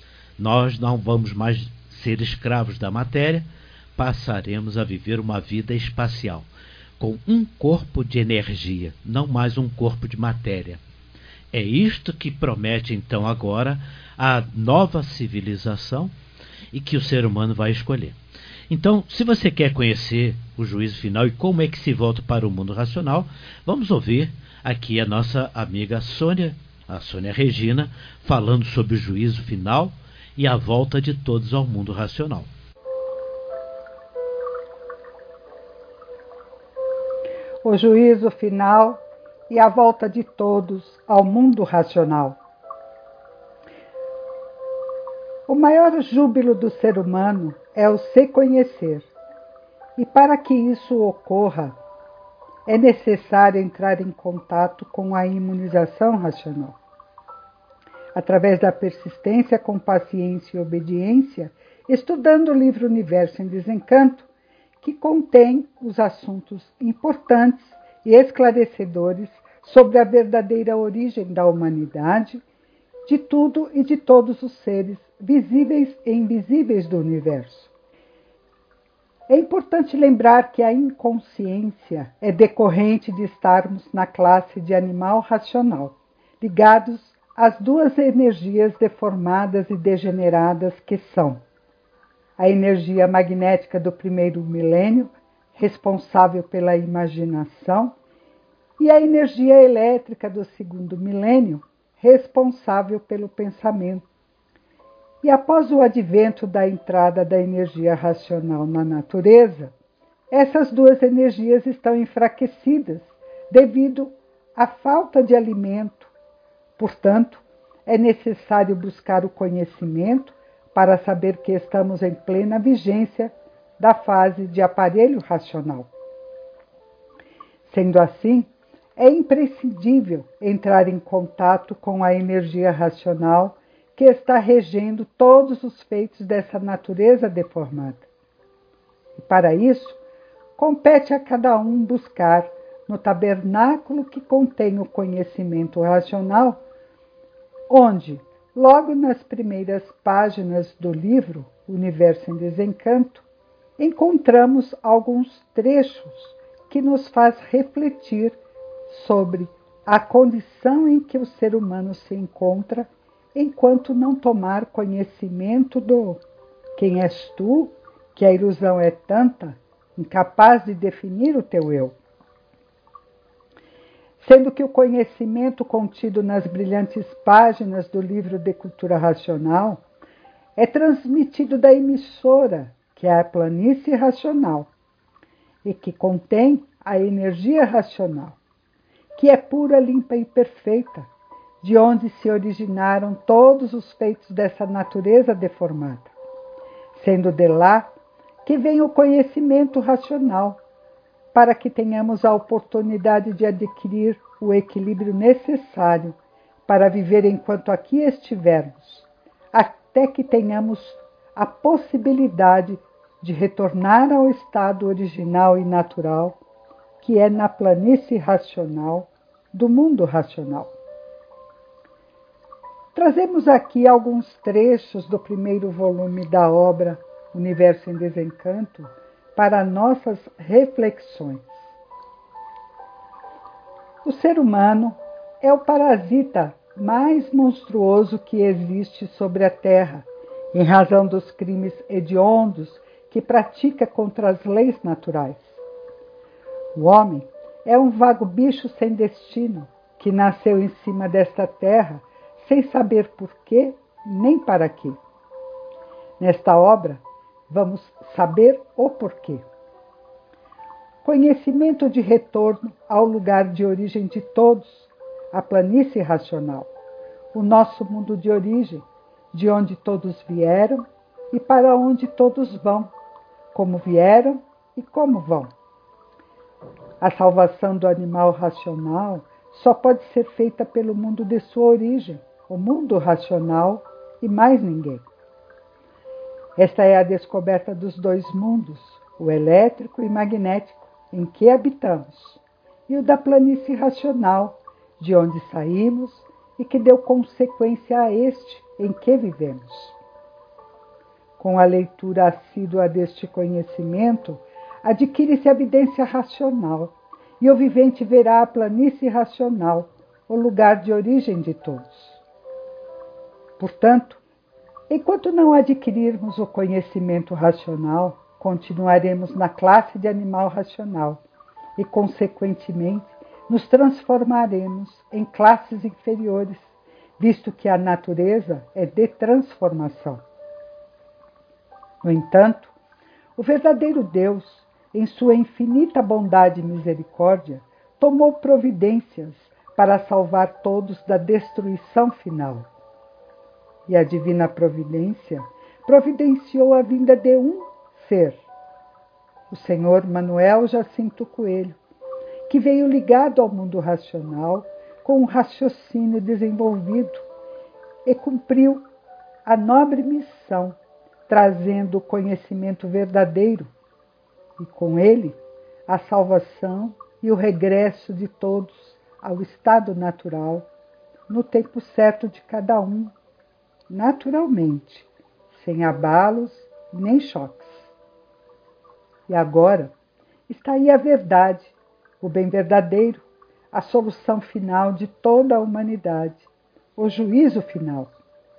Nós não vamos mais ser escravos da matéria, passaremos a viver uma vida espacial, com um corpo de energia, não mais um corpo de matéria. É isto que promete então agora a nova civilização e que o ser humano vai escolher. Então, se você quer conhecer o juízo final e como é que se volta para o mundo racional, vamos ouvir aqui a nossa amiga Sônia, a Sônia Regina, falando sobre o juízo final e a volta de todos ao mundo racional. O juízo final e a volta de todos ao mundo racional. O maior júbilo do ser humano é o se conhecer. E para que isso ocorra, é necessário entrar em contato com a imunização racional. Através da persistência com paciência e obediência, estudando o livro Universo em Desencanto, que contém os assuntos importantes e esclarecedores sobre a verdadeira origem da humanidade, de tudo e de todos os seres visíveis e invisíveis do universo. É importante lembrar que a inconsciência é decorrente de estarmos na classe de animal racional, ligados às duas energias deformadas e degeneradas que são a energia magnética do primeiro milênio, responsável pela imaginação, e a energia elétrica do segundo milênio, responsável pelo pensamento. E após o advento da entrada da energia racional na natureza, essas duas energias estão enfraquecidas devido à falta de alimento. Portanto, é necessário buscar o conhecimento para saber que estamos em plena vigência da fase de aparelho racional. Sendo assim, é imprescindível entrar em contato com a energia racional que está regendo todos os feitos dessa natureza deformada. E para isso, compete a cada um buscar, no tabernáculo que contém o conhecimento racional, onde, logo nas primeiras páginas do livro Universo em Desencanto, encontramos alguns trechos que nos faz refletir sobre a condição em que o ser humano se encontra enquanto não tomar conhecimento do quem és tu, que a ilusão é tanta, incapaz de definir o teu eu. Sendo que o conhecimento contido nas brilhantes páginas do livro de Cultura Racional é transmitido da emissora, que é a planície racional, e que contém a energia racional, que é pura, limpa e perfeita, de onde se originaram todos os feitos dessa natureza deformada, sendo de lá que vem o conhecimento racional, para que tenhamos a oportunidade de adquirir o equilíbrio necessário para viver enquanto aqui estivermos, até que tenhamos a possibilidade de retornar ao estado original e natural, que é na planície racional do mundo racional. Trazemos aqui alguns trechos do primeiro volume da obra Universo em Desencanto para nossas reflexões. O ser humano é o parasita mais monstruoso que existe sobre a Terra, em razão dos crimes hediondos que pratica contra as leis naturais. O homem é um vago bicho sem destino, que nasceu em cima desta terra sem saber por quê nem para quê. Nesta obra, vamos saber o porquê. Conhecimento de retorno ao lugar de origem de todos, a planície racional, o nosso mundo de origem, de onde todos vieram e para onde todos vão, como vieram e como vão. A salvação do animal racional só pode ser feita pelo mundo de sua origem, o mundo racional e mais ninguém. Esta é a descoberta dos dois mundos, o elétrico e magnético, em que habitamos, e o da planície racional, de onde saímos e que deu consequência a este em que vivemos. Com a leitura assídua deste conhecimento, adquire-se a evidência racional, e o vivente verá a planície racional, o lugar de origem de todos. Portanto, enquanto não adquirirmos o conhecimento racional, continuaremos na classe de animal racional e, consequentemente, nos transformaremos em classes inferiores, visto que a natureza é de transformação. No entanto, o verdadeiro Deus, em sua infinita bondade e misericórdia, tomou providências para salvar todos da destruição final. E a divina providência providenciou a vinda de um ser, o Senhor Manuel Jacinto Coelho, que veio ligado ao mundo racional com um raciocínio desenvolvido e cumpriu a nobre missão trazendo o conhecimento verdadeiro e, com ele, a salvação e o regresso de todos ao estado natural, no tempo certo de cada um, naturalmente, sem abalos nem choques. E agora está aí a verdade, o bem verdadeiro, a solução final de toda a humanidade, o juízo final.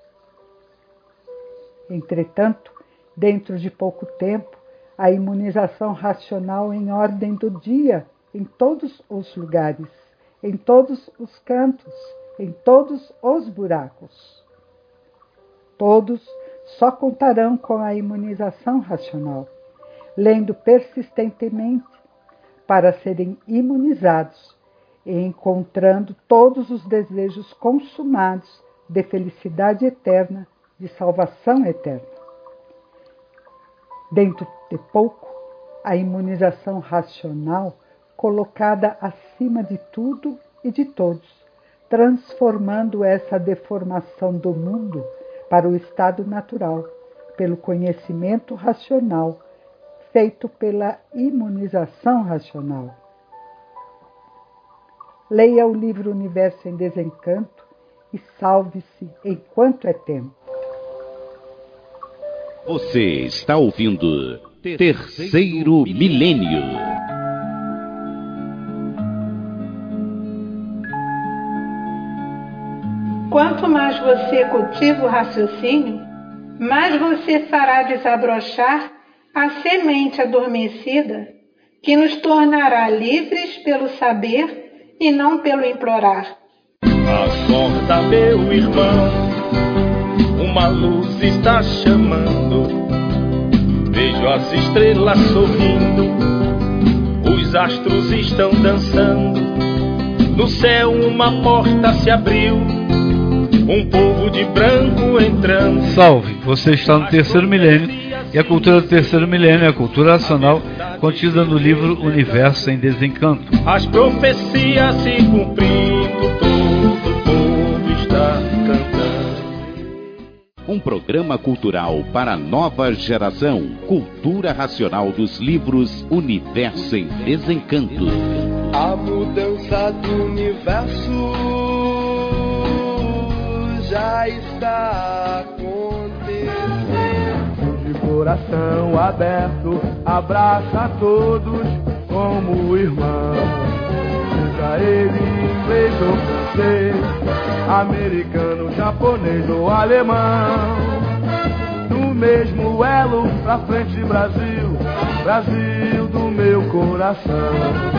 Entretanto, dentro de pouco tempo, a imunização racional em ordem do dia, em todos os lugares, em todos os cantos, em todos os buracos. Todos só contarão com a imunização racional, lendo persistentemente para serem imunizados e encontrando todos os desejos consumados de felicidade eterna, de salvação eterna. Dentro de pouco, a imunização racional colocada acima de tudo e de todos, transformando essa deformação do mundo para o estado natural, pelo conhecimento racional, feito pela imunização racional. Leia o livro Universo em Desencanto e salve-se enquanto é tempo. Você está ouvindo Terceiro Milênio. Quanto mais você cultiva o raciocínio, mais você fará desabrochar a semente adormecida que nos tornará livres pelo saber e não pelo implorar. Acorda, meu irmão, uma luz está chamando. Vejo as estrelas sorrindo, os astros estão dançando. No céu uma porta se abriu, um povo de branco entrando. Salve, você está no Terceiro Milênio, e a cultura do Terceiro Milênio é a cultura racional contida no livro Universo em Desencanto. As profecias se cumprindo, todo o povo está cantando. Um programa cultural para a nova geração. Cultura racional dos livros Universo em Desencanto. A mudança do universo já está acontecendo. De coração aberto, abraça a todos como irmão. Seja ele inglês ou francês, americano, japonês ou alemão. No mesmo elo, pra frente Brasil, Brasil do meu coração.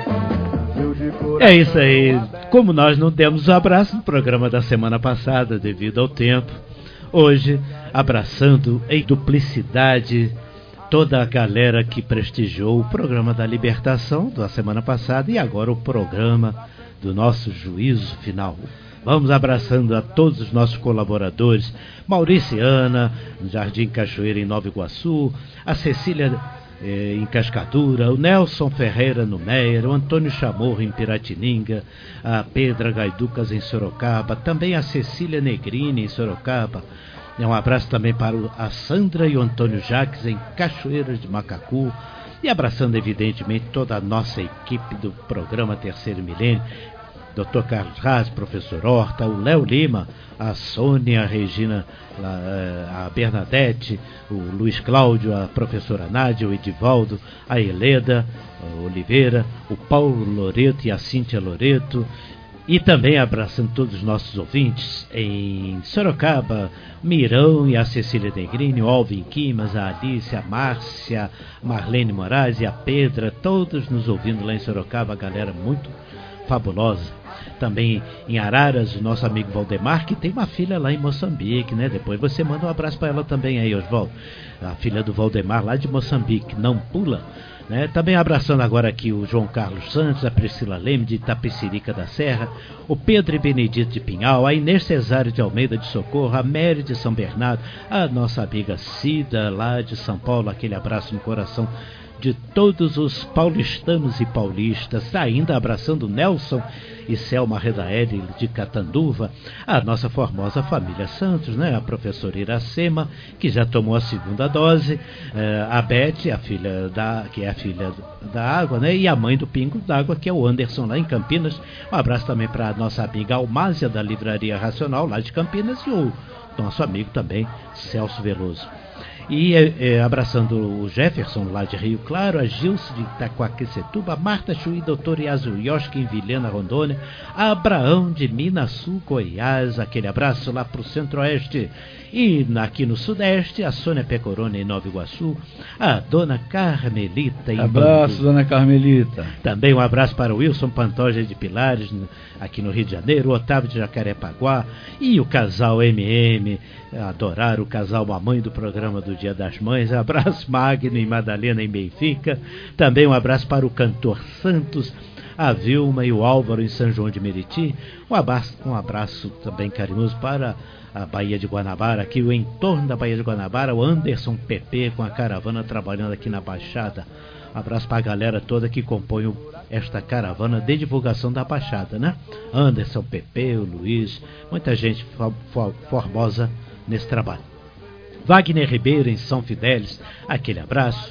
É isso aí. Como nós não demos o abraço no programa da semana passada, devido ao tempo, hoje, abraçando em duplicidade toda a galera que prestigiou o programa da libertação da semana passada e agora o programa do nosso juízo final. Vamos abraçando a todos os nossos colaboradores, Maurício e Ana, no Jardim Cachoeira, em Nova Iguaçu, a Cecília eh, em Cascadura, o Nelson Ferreira no Meier, o Antônio Chamorro em Piratininga, a Pedra Gaiducas em Sorocaba, também a Cecília Negrini em Sorocaba. Um abraço também para a Sandra e o Antônio Jacques em Cachoeiras de Macacu. E abraçando evidentemente toda a nossa equipe do programa Terceiro Milênio, doutor Carlos Raz, professor Horta, o Léo Lima, a Sônia, a Regina, a Bernadette, o Luiz Cláudio, a professora Nádia, o Edivaldo, a Heleda a Oliveira, o Paulo Loreto e a Cíntia Loreto. E também abraçando todos os nossos ouvintes em Sorocaba, Mirão e a Cecília Negrini, o Alvin Quimas, a Alice, a Márcia, a Marlene Moraes e a Pedra, todos nos ouvindo lá em Sorocaba, a galera muito fabulosa. Também em Araras, o nosso amigo Valdemar, que tem uma filha lá em Moçambique, né? Depois você manda um abraço para ela também aí, Oswaldo. A filha do Valdemar lá de Moçambique, não pula. Né? Também abraçando agora aqui o João Carlos Santos, a Priscila Leme de Itapecerica da Serra, o Pedro e Benedito de Pinhal, a Inês Cesário de Almeida de Socorro, a Mary de São Bernardo, a nossa amiga Cida lá de São Paulo, aquele abraço no coração de todos os paulistanos e paulistas, ainda abraçando Nelson e Selma Redaeli de Catanduva, a nossa formosa família Santos, né? A professora Iracema, que já tomou a segunda dose, eh, a Beth, a filha da, que é a filha da Água, né? E a mãe do Pingo d'Água, que é o Anderson, lá em Campinas. Um abraço também para a nossa amiga Almásia, da Livraria Racional, lá de Campinas, e o nosso amigo também, Celso Veloso. E é, abraçando o Jefferson, lá de Rio Claro, a Gilce de Itaquaquecetuba, Marta Chuí, doutor Yazuyoshki em Vilhena, Rondônia, Abraão de Minasul, Goiás, aquele abraço lá para o Centro-Oeste. E aqui no Sudeste, a Sônia Pecorone em Nova Iguaçu, a Dona Carmelita em Abraço, Bangu. Dona Carmelita. Também um abraço para o Wilson Pantoja de Pilares, aqui no Rio de Janeiro, o Otávio de Jacarepaguá e o casal M M, adorar o casal Mamãe do programa do Dia das Mães. Abraço Magno e Madalena em Benfica. Também um abraço para o cantor Santos, a Vilma e o Álvaro em São João de Meriti. Um abraço, um abraço também carinhoso para a Baía de Guanabara, aqui o entorno da Baía de Guanabara, o Anderson P P com a caravana trabalhando aqui na Baixada. Um abraço para a galera toda que compõe o, esta caravana de divulgação da Baixada, né? Anderson P P, o Luiz, muita gente for, for, formosa nesse trabalho. Wagner Ribeiro em São Fidélis, aquele abraço.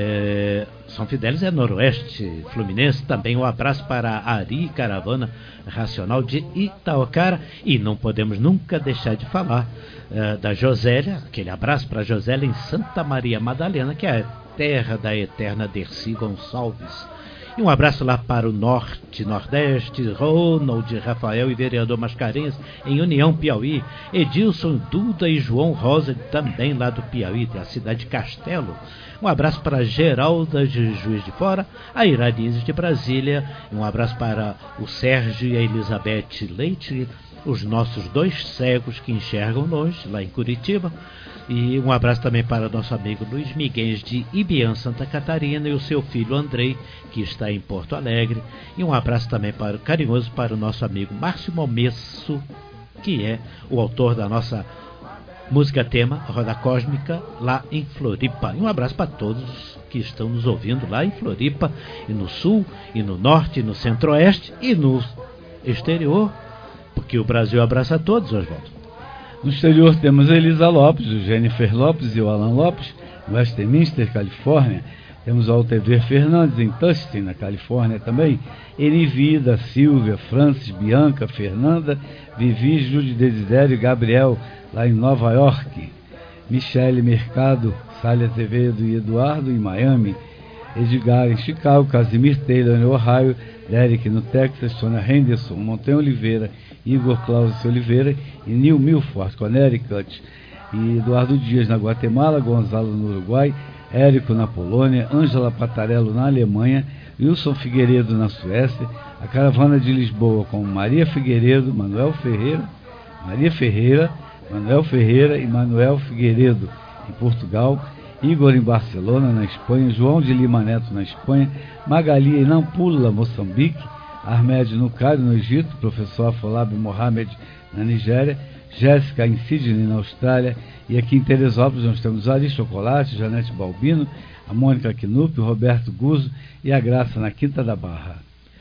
É, São Fidélis é noroeste fluminense. Também um abraço para a Ari, caravana racional de Itaocara. E não podemos nunca deixar de falar é, da Josélia, aquele abraço para a Josélia em Santa Maria Madalena, que é a terra da eterna Dercy Gonçalves. E um abraço lá para o Norte, Nordeste, Ronald, Rafael e vereador Mascarenhas em União, Piauí. Edilson, Duda e João Rosa, também lá do Piauí, da cidade de Castelo. Um abraço para a Geralda de Juiz de Fora, a Iranize de Brasília. Um abraço para o Sérgio e a Elizabeth Leite, os nossos dois cegos que enxergam longe, lá em Curitiba. E um abraço também para o nosso amigo Luiz Miguel de Ibiã, Santa Catarina, e o seu filho Andrei, que está em Porto Alegre. E um abraço também para, carinhoso para o nosso amigo Márcio Momesso, que é o autor da nossa música tema, Roda Cósmica, lá em Floripa. E um abraço para todos que estão nos ouvindo lá em Floripa, e no Sul, e no Norte, e no Centro-Oeste, e no exterior, porque o Brasil abraça a todos, Oswaldo. No exterior temos a Elisa Lopes, o Jennifer Lopes e o Alan Lopes, no Westminster, Califórnia. Temos o Altever Fernandes em Tustin, na Califórnia também. Enivida, Silvia, Francis, Bianca, Fernanda, Vivi, Júlio Desidério e Gabriel, lá em Nova York. Michele Mercado, Sália Azevedo e Eduardo em Miami. Edgar em Chicago, Casimir Taylor em Ohio, Derek no Texas, Sônia Henderson, Montanha Oliveira, Igor Claus Oliveira e Neil Milford, Connecticut, e Eduardo Dias na Guatemala, Gonzalo no Uruguai, Érico na Polônia, Ângela Patarello na Alemanha, Wilson Figueiredo na Suécia, a caravana de Lisboa com Maria Figueiredo, Manuel Ferreira, Maria Ferreira, Manuel Ferreira e Manuel Figueiredo em Portugal, Igor em Barcelona, na Espanha, João de Lima Neto na Espanha, Magali em Nampula, Moçambique, Ahmed no Cairo, no Egito, professor Afolabi Mohamed na Nigéria, Jéssica em Sydney, na Austrália, e aqui em Teresópolis nós temos Ari Chocolate, Janete Balbino, a Mônica Knupp, o Roberto Guzzo e a Graça na Quinta da Barra.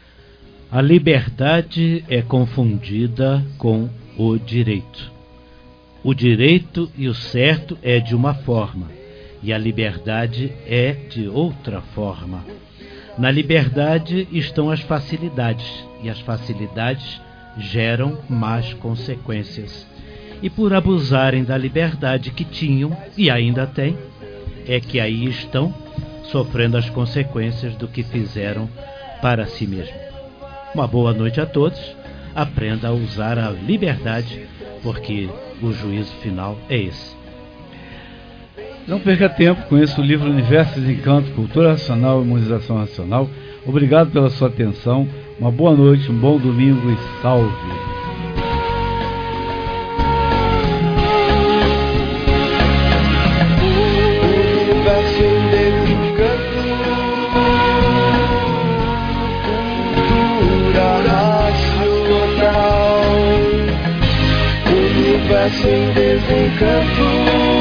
A liberdade é confundida com o direito. O direito e o certo é de uma forma, e a liberdade é de outra forma. Na liberdade estão as facilidades, e as facilidades geram más consequências. E por abusarem da liberdade que tinham, e ainda têm, é que aí estão sofrendo as consequências do que fizeram para si mesmo. Uma boa noite a todos. Aprenda a usar a liberdade, porque o juízo final é esse. Não perca tempo, conheça o livro Universo de Encanto, Cultura Racional e Imunização Racional. Obrigado pela sua atenção, uma boa noite, um bom domingo e salve! Universo em desencanto, cultura racional. Universo em desencanto.